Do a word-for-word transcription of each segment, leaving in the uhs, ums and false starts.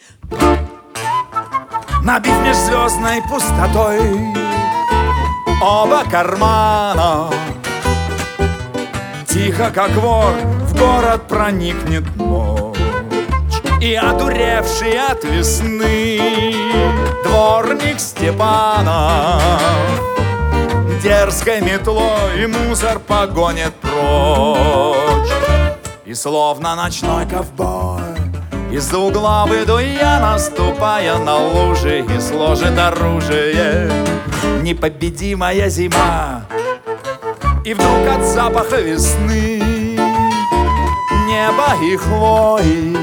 Набив межзвездной пустотой оба кармана, тихо, как вор, в город проникнет ночь. И одуревший от весны дворник Степанов дерзкой метлой мусор погонит прочь. И словно ночной ковбой из-за угла выйду я, наступая на лужи, и сложит оружие непобедимая зима. И вдруг от запаха весны, неба и хвои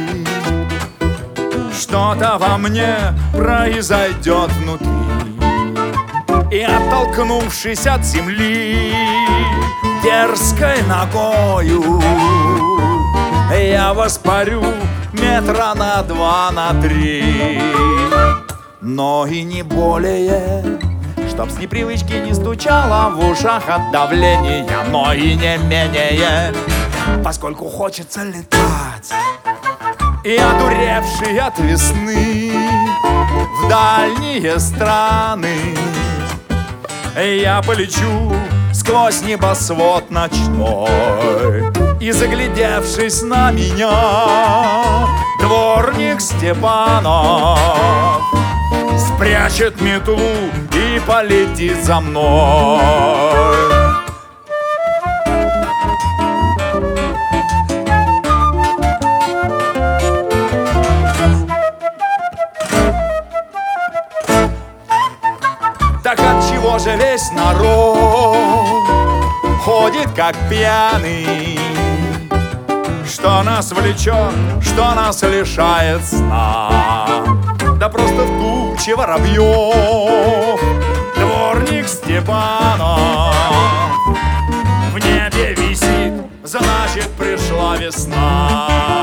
что-то во мне произойдет внутри. И оттолкнувшись от земли дерзкой ногою, я воспарю метра на два, на три. Но и не более, чтоб с непривычки не стучало в ушах от давления, но и не менее, поскольку хочется летать. И одуревший от весны в дальние страны я полечу сквозь небосвод ночной. И заглядевшись на меня, дворник Степанов спрячет метлу и полетит за мной. Так отчего же весь народ ходит как пьяный? Что нас влечет, что нас лишает сна? Да просто в туче воробьев дворник Степанов в небе висит, значит пришла весна.